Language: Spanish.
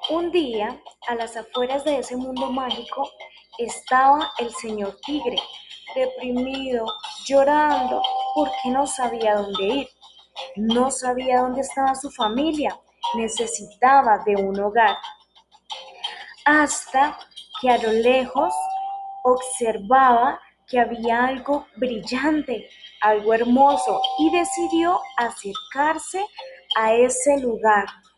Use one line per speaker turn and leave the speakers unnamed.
Un día, a las afueras de ese mundo mágico, estaba el señor Tigre, deprimido, llorando, porque no sabía dónde ir. No sabía dónde estaba su familia, necesitaba de un hogar, hasta que a lo lejos observaba que había algo brillante, algo hermoso, y decidió acercarse a ese lugar.